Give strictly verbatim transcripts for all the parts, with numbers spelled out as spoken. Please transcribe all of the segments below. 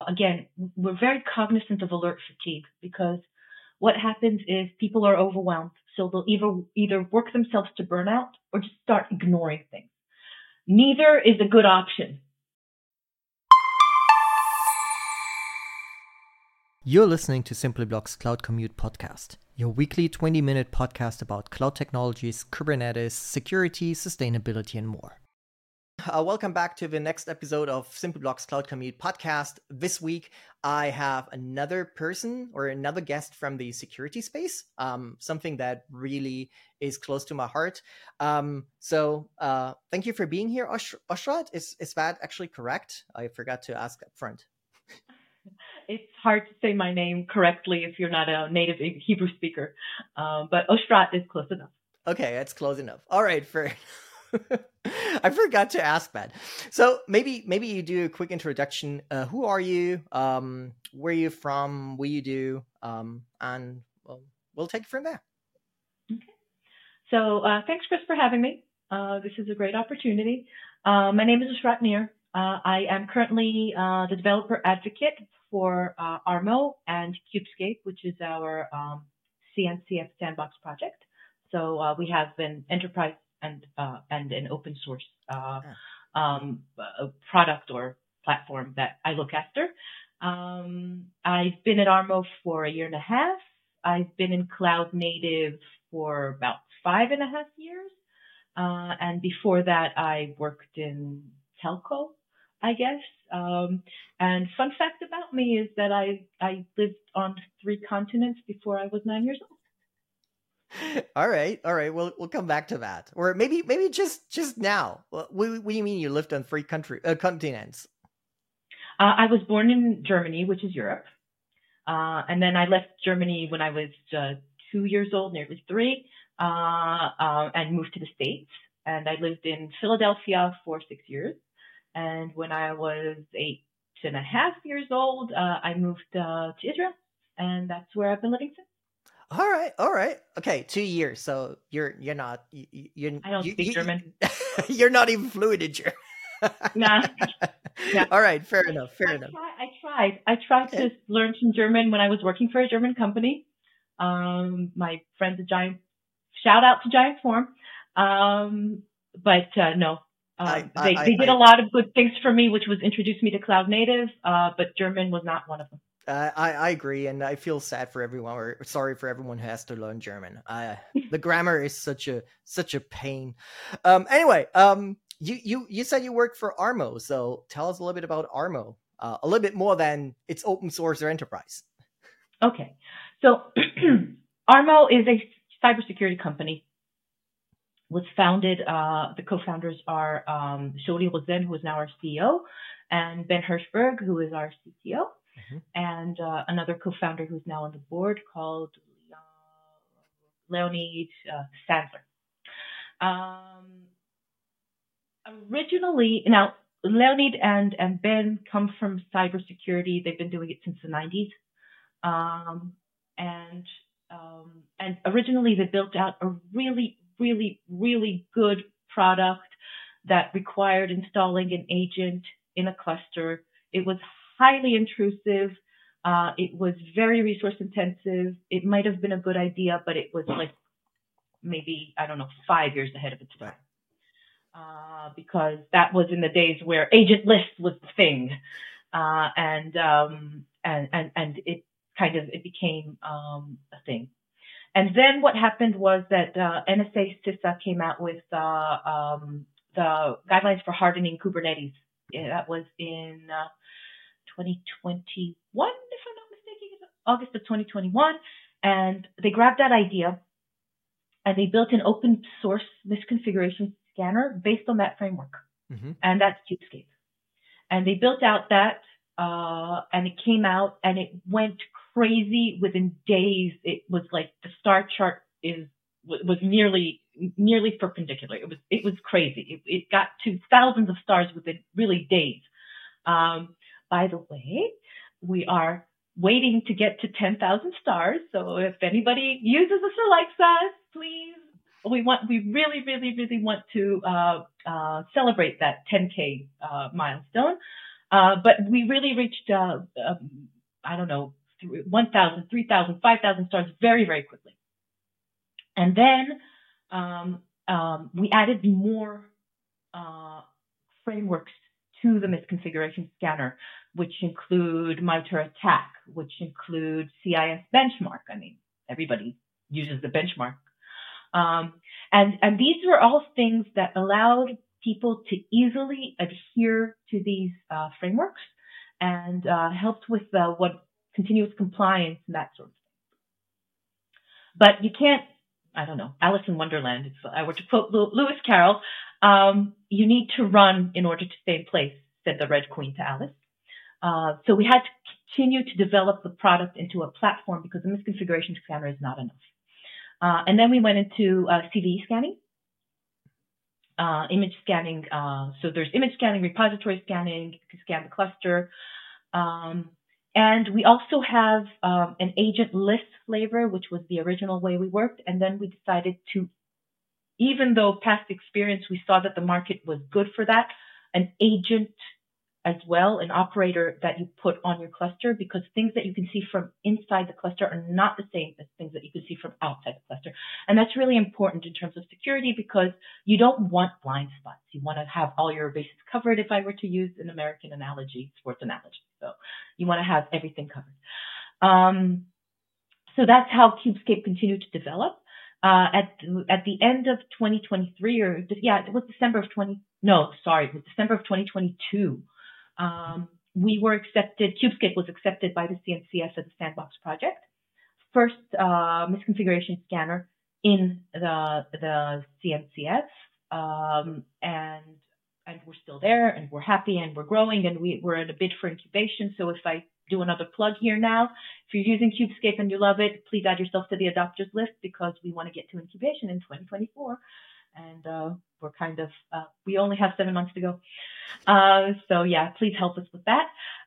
again, we're very cognizant of alert fatigue because what happens is people are overwhelmed. So they'll either, either work themselves to burnout or just start ignoring things. Neither is a good option. You're listening to SimplyBlock's Cloud Commute podcast, your weekly twenty-minute podcast about cloud technologies, Kubernetes, security, sustainability, and more. Uh, welcome back to the next episode of SimplyBlock's Cloud Commute podcast. This week, I have another person or another guest from the security space, um, something that really is close to my heart. Um, so uh, thank you for being here, Osh- Oshrat. Is, is that actually correct? I forgot to ask up front. It's hard to say my name correctly if you're not a native Hebrew speaker, um, but Oshrat is close enough. Okay, that's close enough. All right, fair. I forgot to ask that. So maybe maybe you do a quick introduction. Uh, who are you? Um, where are you from? What do you do? Um, and well, we'll take it from there. Okay. So uh, thanks, Chris, for having me. Uh, this is a great opportunity. Uh, my name is Oshrat Nir. Uh, I am currently uh, the developer advocate for uh, Armo and Kubescape, which is our um, C N C F sandbox project. So uh, we have an enterprise and uh, and an open source uh, um, uh, product or platform that I look after. Um, I've been at Armo for a year and a half. I've been in cloud native for about five and a half years. Uh, and before that, I worked in telco, I guess. Um, and fun fact about me is that I, I lived on three continents before I was nine years old. All right, all right. We'll we'll come back to that, or maybe maybe just just now. What, what do you mean you lived on three country uh, continents? Uh, I was born in Germany, which is Europe, uh, and then I left Germany when I was uh, two years old, nearly three, uh, uh, and moved to the States. And I lived in Philadelphia for six years. And when I was eight and a half years old, uh, I moved uh, to Israel, and that's where I've been living since. All right, all right, okay, two years. So you're you're not you, you're I don't you, speak you, German. You're not even fluent in German. Nah. Yeah. All right, fair enough. Fair I enough. Try, I tried. I tried Okay. to learn some German when I was working for a German company. Um, my friend's a giant. Shout out to Giant Form. Um, but uh, no, um, I, I, they I, they did I, a lot of good things for me, which was introduce me to cloud native. Uh, but German was not one of them. Uh, I I agree, and I feel sad for everyone, or sorry for everyone who has to learn German. Uh, the grammar is such a such a pain. Um, anyway, um, you you you said you work for Armo, so tell us a little bit about Armo, uh, a little bit more than it's open source or enterprise. Okay, so Armo is a cybersecurity company. Was founded. Uh, the co-founders are um, Shodi Rosen, who is now our C E O, and Ben Hirschberg, who is our C T O. Mm-hmm. And uh, another co-founder who's now on the board called uh, Leonid uh, Sandler. Um, originally, now Leonid and, and Ben come from cybersecurity. They've been doing it since the nineties. Um, and um, and originally they built out a really, really, really good product that required installing an agent in a cluster. It was highly intrusive. Uh, it was very resource intensive. It might have been a good idea, but it was like maybe, I don't know, five years ahead of its time. Uh, because that was in the days where agent list was the thing. Uh, and, um, and, and, and it kind of, it became, um, a thing. And then what happened was that, uh, N S A CISA came out with, uh, um, the guidelines for hardening Kubernetes. Yeah, that was in, uh, twenty twenty-one, if I'm not mistaken, August of twenty twenty-one. And they grabbed that idea and they built an open source misconfiguration scanner based on that framework. Mm-hmm. And that's Kubescape. And they built out that, uh, and it came out and it went crazy within days. It was like the star chart is, was nearly, nearly perpendicular. It was, it was crazy. It, it got to thousands of stars within really days. Um, By the way, we are waiting to get to ten thousand stars. So if anybody uses us or likes us, please, we want, we really, really, really want to uh, uh, celebrate that ten K uh, milestone. Uh, but we really reached, uh, um, I don't know, one thousand, three thousand, five thousand stars very, very quickly. And then um, um, we added more uh, frameworks to the misconfiguration scanner, which include MITRE ATT&CK, which include C I S benchmark. I mean, everybody uses the benchmark. Um, and, and these were all things that allowed people to easily adhere to these uh, frameworks and uh, helped with uh, what continuous compliance and that sort of thing. But you can't, I don't know, Alice in Wonderland, if I were to quote Lewis Carroll, um, you need to run in order to stay in place, said the Red Queen to Alice. Uh, so we had to continue to develop the product into a platform because the misconfiguration scanner is not enough. Uh, and then we went into uh, C V E scanning, uh, image scanning. Uh, so there's image scanning, repository scanning, you can scan the cluster. Um, and we also have um, an agent list flavor, which was the original way we worked. And then we decided to, even though past experience, we saw that the market was good for that, an agent as well, an operator that you put on your cluster, because things that you can see from inside the cluster are not the same as things that you can see from outside the cluster. And that's really important in terms of security because you don't want blind spots. You want to have all your bases covered, if I were to use an American analogy, sports analogy. So you want to have everything covered. Um, so that's how CubeScape continued to develop. Uh, at, at the end of twenty twenty-three, or yeah, it was December of twenty, no, sorry, it was December of twenty twenty-two. Um, we were accepted, CubeScape was accepted by the C N C F as a sandbox project. First uh, misconfiguration scanner in the the C N C F, um, and and we're still there, and we're happy, and we're growing, and we, we're in a bid for incubation. So if I do another plug here now, if you're using CubeScape and you love it, please add yourself to the adopters list because we want to get to incubation in twenty twenty-four. And uh, we're kind of, uh, we only have seven months to go. Uh, so yeah, please help us with that.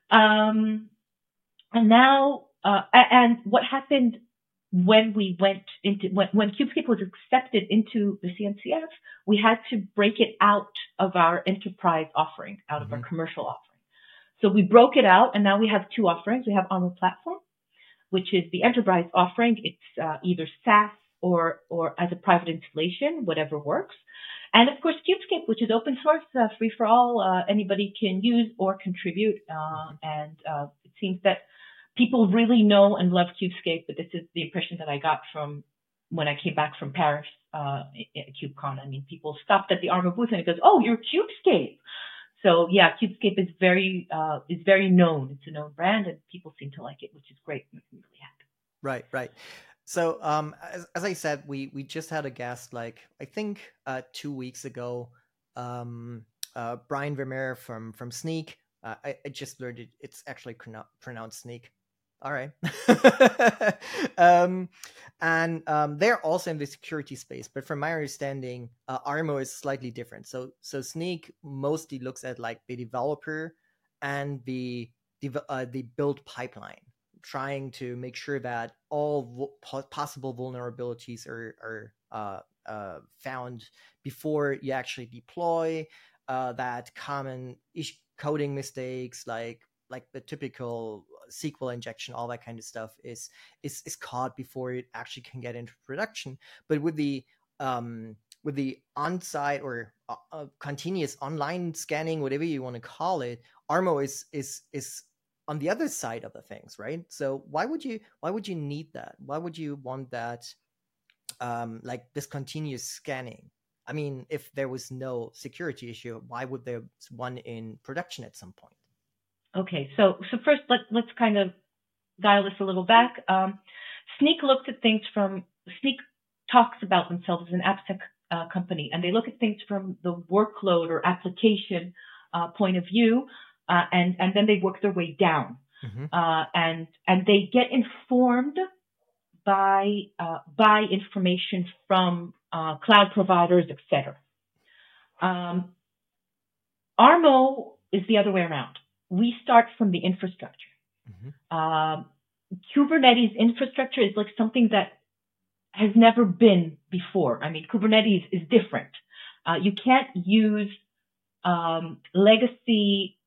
Um, and now, uh, and what happened when we went into, when, when CubeScape was accepted into the C N C F, we had to break it out of our enterprise offering, out mm-hmm. of our commercial offering. So we broke it out, and now we have two offerings. We have Armo Platform, which is the enterprise offering. It's uh, either SaaS or or as a private installation, whatever works. And of course, CubeScape, which is open source, uh, free for all. Uh, anybody can use or contribute. Uh, and uh, it seems that people really know and love CubeScape, but this is the impression that I got from when I came back from Paris uh, at KubeCon. I mean, people stopped at the Armo booth and it goes, "Oh, you're CubeScape." So yeah, CubeScape is very uh, is very known. It's a known brand, and people seem to like it, which is great. It makes me really happy. Right, right. So um, as, as I said, we we just had a guest, like I think uh, two weeks ago, um, uh, Brian Vermeer from from Snyk. Uh, I, I just learned it, it's actually pronounced Snyk. All right. um, and um, they're also in the security space, but from my understanding, uh, Armo is slightly different. So so Snyk mostly looks at like the developer and the uh, the build pipeline, trying to make sure that all vo- possible vulnerabilities are are uh, uh, found before you actually deploy. Uh, that common ish- coding mistakes, like like the typical S Q L injection, all that kind of stuff is is is caught before it actually can get into production. But with the um, with the on-site or uh, uh, continuous online scanning, whatever you want to call it, Armo is is is on the other side of the things, right? So why would you why would you need that? Why would you want that, um, like this continuous scanning? I mean, if there was no security issue, why would there be one in production at some point? Okay, so so first let, let's kind of dial this a little back. Um, Snyk looks at things from, Snyk talks about themselves as an AppSec uh, company, and they look at things from the workload or application uh, point of view, uh, and, and then they work their way down. Mm-hmm. Uh, and and they get informed by uh, by information from uh, cloud providers, et cetera. Um, Armo is the other way around. We start from the infrastructure. Mm-hmm. Um, Kubernetes infrastructure is like something that has never been before. I mean, Kubernetes is different. Uh, you can't use um, legacy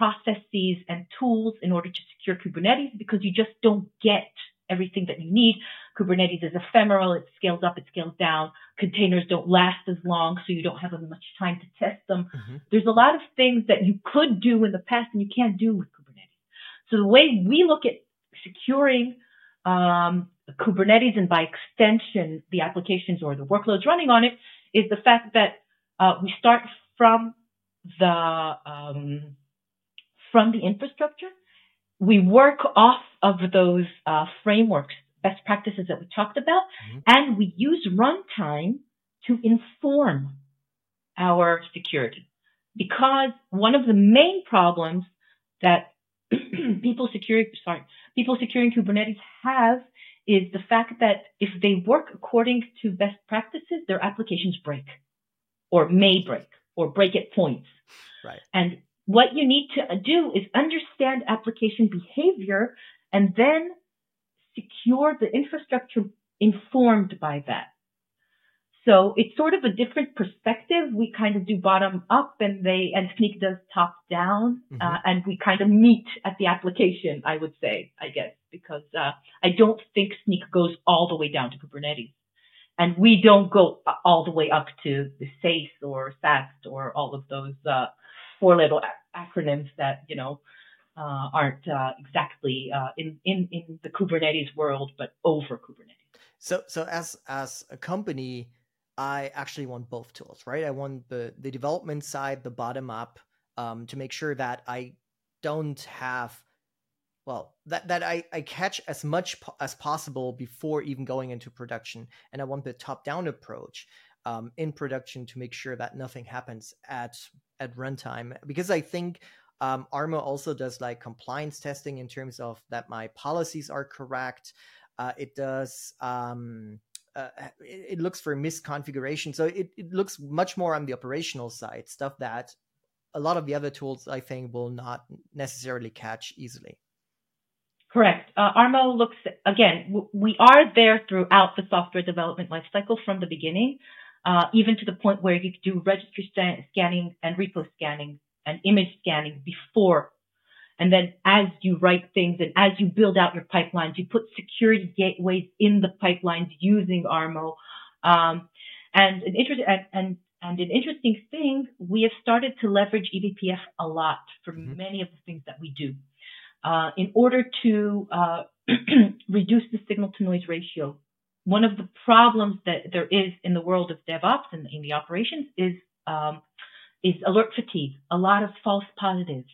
processes and tools in order to secure Kubernetes because you just don't get everything that you need. Kubernetes is ephemeral. It scales up, it scales down. Containers don't last as long, so you don't have as much time to test them. Mm-hmm. There's a lot of things that you could do in the past and you can't do with Kubernetes. So the way we look at securing um, Kubernetes and by extension the applications or the workloads running on it is the fact that uh, we start from the um, from the infrastructure. We work off of those uh, frameworks, best practices that we talked about, mm-hmm. and we use runtime to inform our security. Because one of the main problems that people securing, sorry, people securing Kubernetes have is the fact that if they work according to best practices, their applications break, or may break, or break at points. Right. And what you need to do is understand application behavior and then secure the infrastructure informed by that. So it's sort of a different perspective. We kind of do bottom up and they, and Snyk does top down. Mm-hmm. Uh, and we kind of meet at the application, I would say, I guess, because, uh, I don't think Snyk goes all the way down to Kubernetes. And we don't go all the way up to the S A C E or S A C T or all of those, uh, four little acronyms that, you know, uh, aren't uh, exactly uh, in, in, in the Kubernetes world, but over Kubernetes. So, so as as a company, I actually want both tools, right? I want the, the development side, the bottom up, um, to make sure that I don't have, well, that, that I, I catch as much po- as possible before even going into production. And I want the top down approach um, in production to make sure that nothing happens at at runtime, because I think um, Armo also does like compliance testing in terms of that my policies are correct. Uh, it does, um, uh, it, it looks for misconfiguration. So it, it looks much more on the operational side, stuff that a lot of the other tools I think will not necessarily catch easily. Correct. Uh, Armo looks, again, w- we are there throughout the software development lifecycle from the beginning. Uh, even to the point where you could do registry st- scanning and repo scanning and image scanning before. And then as you write things and as you build out your pipelines, you put security gateways in the pipelines using Armo. Um, and an inter- and, and, and an interesting thing, we have started to leverage E B P F a lot for mm-hmm. many of the things that we do, uh, in order to, uh, reduce the signal to noise ratio. One of the problems that there is in the world of DevOps and in the operations is um, is alert fatigue, a lot of false positives,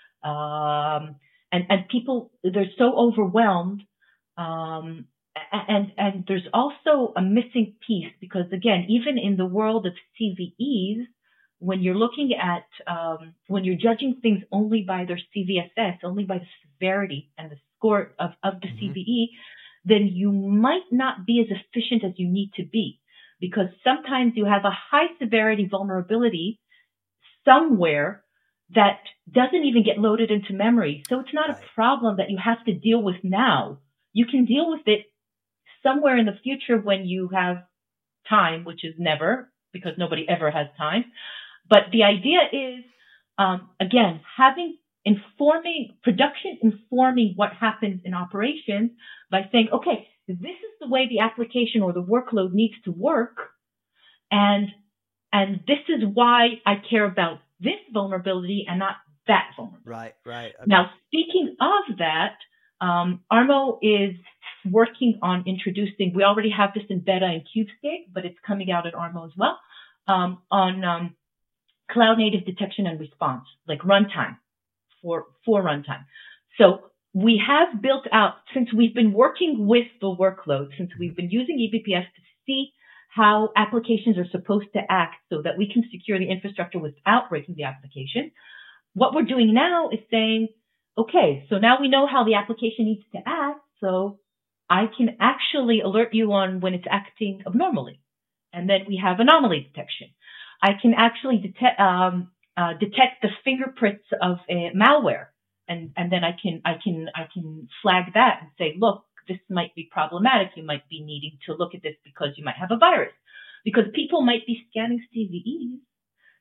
um, and and people they're so overwhelmed, um, and and there's also a missing piece because again, even in the world of C V Es, when you're looking at um, when you're judging things only by their C V S S, only by the severity and the score of of the mm-hmm. C V E. Then you might not be as efficient as you need to be because sometimes you have a high severity vulnerability somewhere that doesn't even get loaded into memory. So it's not right. a problem that you have to deal with now. You can deal with it somewhere in the future when you have time, which is never because nobody ever has time. But the idea is, um, again, having informing production, informing what happens in operations by saying, okay, this is the way the application or the workload needs to work. And, and this is why I care about this vulnerability and not that vulnerability. Right, right. Okay. Now, speaking of that, um, Armo is working on introducing, we already have this in beta in Kubescape, but it's coming out at Armo as well, um, on, um, cloud native detection and response, like runtime. For, for runtime. So we have built out, since we've been working with the workload, since we've been using E B P F to see how applications are supposed to act so that we can secure the infrastructure without breaking the application, what we're doing now is saying, okay, so now we know how the application needs to act, so I can actually alert you on when it's acting abnormally. And then we have anomaly detection. I can actually detect, um, Uh, detect the fingerprints of a malware, and and then I can I can I can flag that and say, look, this might be problematic. You might be needing to look at this because you might have a virus, because people might be scanning C V Es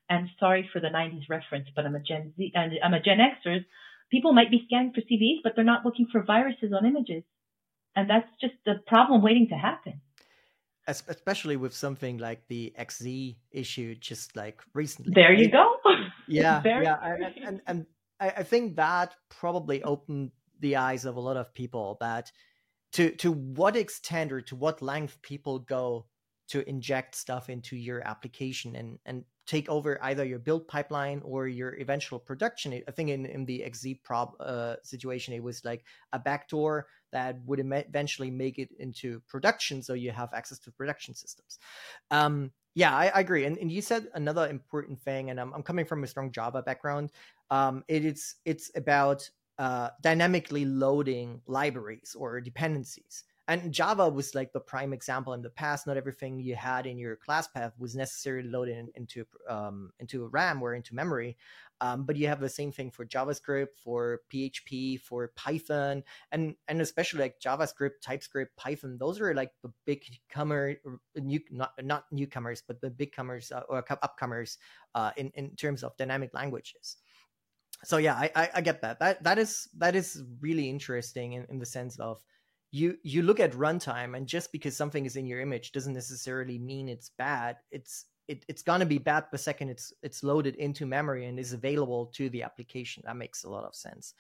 and sorry for the nineties reference, but I'm a Gen Z and I'm a Gen Xer. People might be scanning for C V Es, but they're not looking for viruses on images. And that's just the problem waiting to happen. Especially with something like the X Z issue just like recently. There you go. Yeah, yeah. I, and, and I think that probably opened the eyes of a lot of people that to to what extent or to what length people go to inject stuff into your application and, and take over either your build pipeline or your eventual production. I think in, in the X Z prob uh, situation, it was like a backdoor that would eventually make it into production, so you have access to production systems. Um, yeah, I, I agree. And, and you said another important thing, and I'm, I'm coming from a strong Java background. Um, it, it's it's about uh, dynamically loading libraries or dependencies. And Java was like the prime example in the past. Not everything you had in your class path was necessarily loaded in, into um, into RAM or into memory. Um, but you have the same thing for JavaScript, for P H P, for Python, and and especially like JavaScript, TypeScript, Python. Those are like the big comer, new not not newcomers, but the big comers uh, or upcomers uh, in in terms of dynamic languages. So yeah, I, I I get that. That that is that is really interesting in, in the sense of. You you look at runtime, and just because something is in your image doesn't necessarily mean it's bad. It's it, it's gonna be bad the second it's it's loaded into memory and is available to the application. That makes a lot of sense.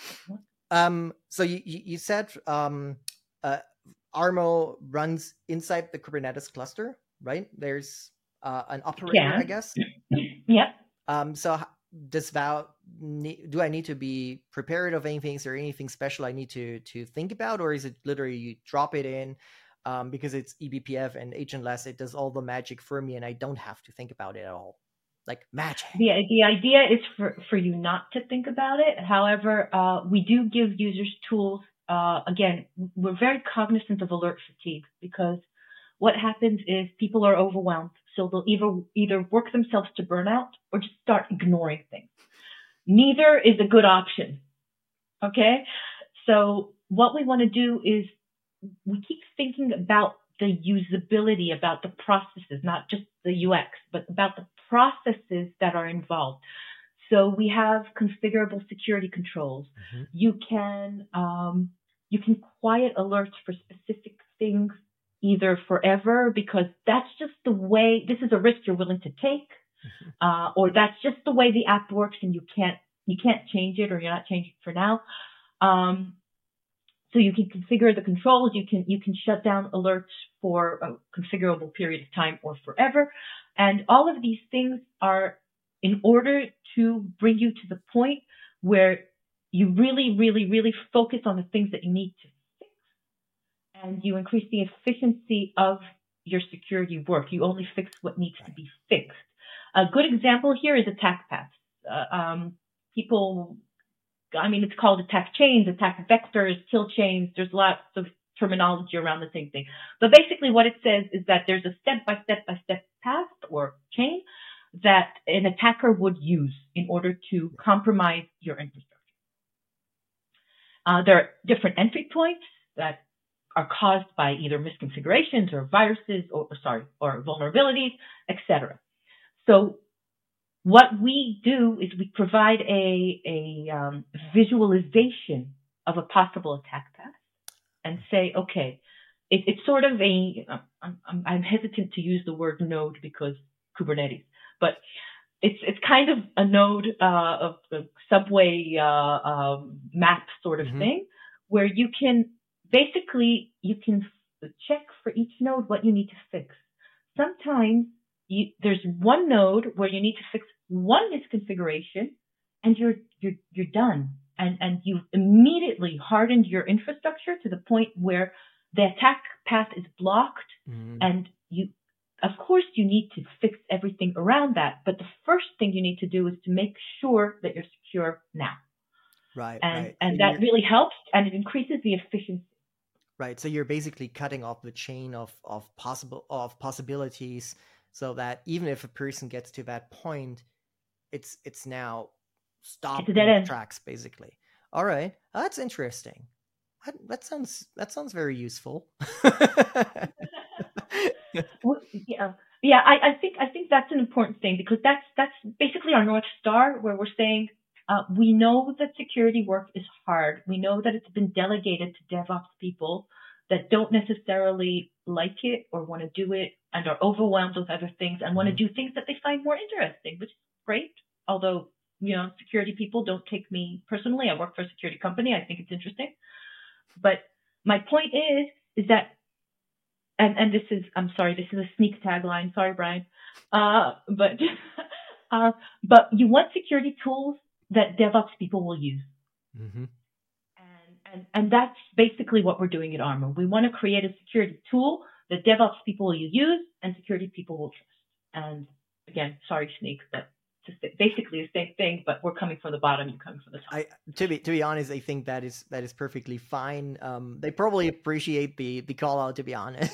Um, so you you, you said um, uh, Armo runs inside the Kubernetes cluster, right? There's uh, an operator, yeah. I guess. Yep. Um, so does that do I need to be prepared of anything? Is there anything special I need to to think about, or is it literally you drop it in um, because it's E B P F and agentless? It does all the magic for me, and I don't have to think about it at all. Like magic. The the idea is for for you not to think about it. However, uh, we do give users tools. Uh, again, we're very cognizant of alert fatigue because what happens is people are overwhelmed. So they'll either either work themselves to burnout or just start ignoring things. Neither is a good option. Okay? So what we want to do is we keep thinking about the usability, about the processes, not just the U X, but about the processes that are involved. So we have configurable security controls. Mm-hmm. You can um, you can quiet alerts for specific things, either forever, because that's just the way, this is a risk you're willing to take, uh, or that's just the way the app works and you can't, you can't change it, or you're not changing it for now. Um, so you can configure the controls, you can, you can shut down alerts for a configurable period of time or forever. And all of these things are in order to bring you to the point where you really, really, really focus on the things that you need to and you increase the efficiency of your security work. You only fix what needs to be fixed. A good example here is attack paths. Uh, um, people, I mean, it's called attack chains, attack vectors, kill chains. There's lots of terminology around the same thing. But basically what it says is that there's a step-by-step-by-step path or chain that an attacker would use in order to compromise your infrastructure. Uh, there are different entry points that are caused by either misconfigurations or viruses or, or sorry, or vulnerabilities, et cetera. So what we do is we provide a, a um, visualization of a possible attack path and say, okay, it, it's sort of a, I'm, I'm, I'm hesitant to use the word node because Kubernetes, but it's it's kind of a node, uh, of a subway uh, um, map sort of mm-hmm. thing, where you can basically, you can check for each node what you need to fix. Sometimes you, there's one node where you need to fix one misconfiguration, and you're you're you're done, and and you've immediately hardened your infrastructure to the point where the attack path is blocked, mm-hmm. and you, of course, you need to fix everything around that. But the first thing you need to do is to make sure that you're secure now. Right, and right. and so that really helps, and it increases the efficiency. Right. So you're basically cutting off the chain of, of possible of possibilities so that even if a person gets to that point, it's it's now stopped in its tracks, basically. All right. Oh, that's interesting. That, that sounds that sounds very useful. Well, yeah. Yeah, I, I think I think that's an important thing because that's that's basically our North Star where we're saying uh, we know that security work is hard. We know that it's been delegated to DevOps people that don't necessarily like it or want to do it and are overwhelmed with other things and want to do things that they find more interesting, which is great. Although, you know, security people don't take me personally. I work for a security company. I think it's interesting. But my point is, is that And, and this is, I'm sorry, this is a sneak tagline. Sorry, Brian. Uh, but, uh, but you want security tools that DevOps people will use. Mm-hmm. And, and, and that's basically what we're doing at Armor. We want to create a security tool that DevOps people will use and security people will trust. And again, sorry, sneak, but it's basically the same thing, but we're coming from the bottom, you're coming from the top. I, to be to be honest, I think that is that is perfectly fine. Um, they probably appreciate the the call out, to be honest.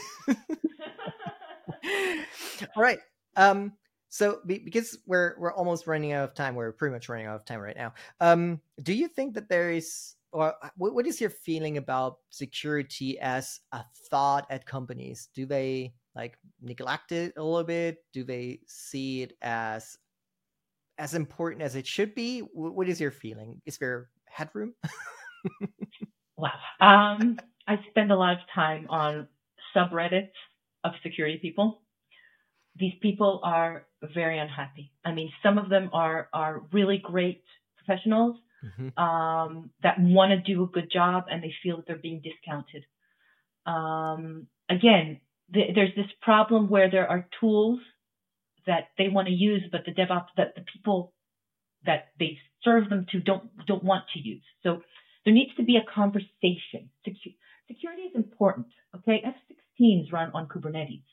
All right. Um, so be, because we're we're almost running out of time, we're pretty much running out of time right now. Um, do you think that there is, or what, what is your feeling about security as a thought at companies? Do they like neglect it a little bit? Do they see it as as important as it should be? What is your feeling? Is there headroom? Wow. Um, I spend a lot of time on subreddits of security people. These people are very unhappy. I mean, some of them are, are really great professionals mm-hmm. um, that want to do a good job and they feel that they're being discounted. Um, again, th- there's this problem where there are tools that they want to use, but the DevOps, that the people that they serve them to don't don't want to use. So there needs to be a conversation. Secu- security is important. Okay, F sixteens run on Kubernetes.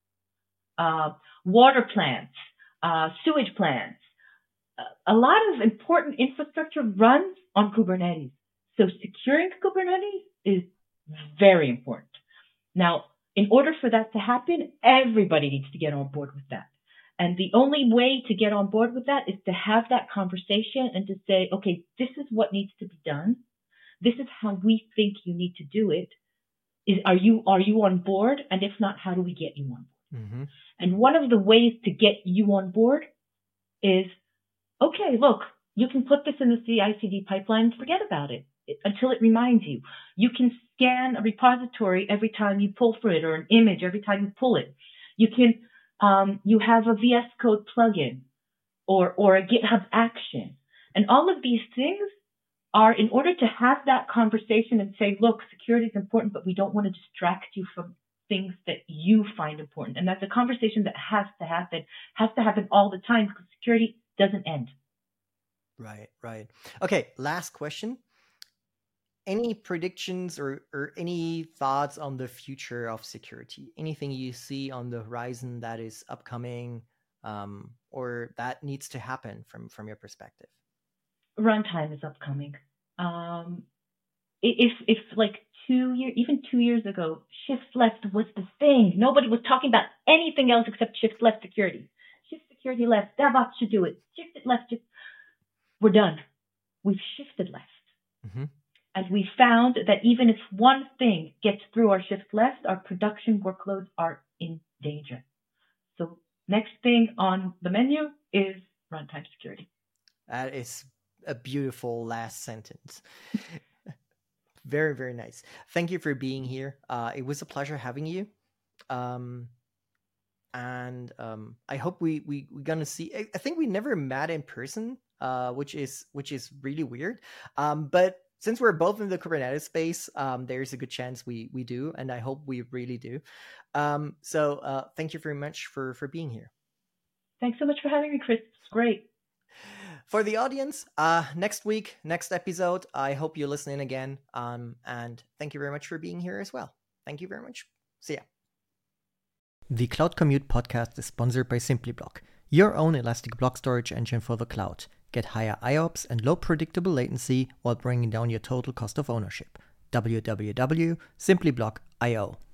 Uh, water plants, uh, sewage plants, uh, a lot of important infrastructure runs on Kubernetes. So securing Kubernetes is very important. Now, in order for that to happen, everybody needs to get on board with that. And the only way to get on board with that is to have that conversation and to say, okay, this is what needs to be done. This is how we think you need to do it. Is, are you, are you on board? And if not, how do we get you on board? Mm-hmm. And one of the ways to get you on board is, okay, look, you can put this in the C I C D pipeline and forget about it until it reminds you. You can scan a repository every time you pull for it or an image every time you pull it. You can, um, you have a V S Code plugin or, or a GitHub action. And all of these things are in order to have that conversation and say, look, security is important, but we don't want to distract you from things that you find important. And that's a conversation that has to happen, has to happen all the time because security doesn't end. Right, right. Okay, last question. Any predictions or, or any thoughts on the future of security? Anything you see on the horizon that is upcoming um, or that needs to happen from, from your perspective? Runtime is upcoming. Um, if, if like two years, even two years ago, shift left was the thing. Nobody was talking about anything else except shift left security. Shift security left, DevOps should do it. Shift it left, shift. We're done. We've shifted left. Mm-hmm. And we found that even if one thing gets through our shift left, our production workloads are in danger. So next thing on the menu is runtime security. That is a beautiful last sentence. Very, very nice. Thank you for being here. Uh, it was a pleasure having you. Um, and um, I hope we, we, we're going to see, I, I think we never met in person, uh, which is, which is really weird. Um, but since we're both in the Kubernetes space, um, there's a good chance we, we do. And I hope we really do. Um, so uh, thank you very much for, for being here. Thanks so much for having me, Chris. It's great. For the audience, uh, next week, next episode, I hope you're listening again. Um, and thank you very much for being here as well. Thank you very much. See ya. The Cloud Commute podcast is sponsored by SimplyBlock, your own elastic block storage engine for the cloud. Get higher I O P S and low predictable latency while bringing down your total cost of ownership. w w w dot simply block dot i o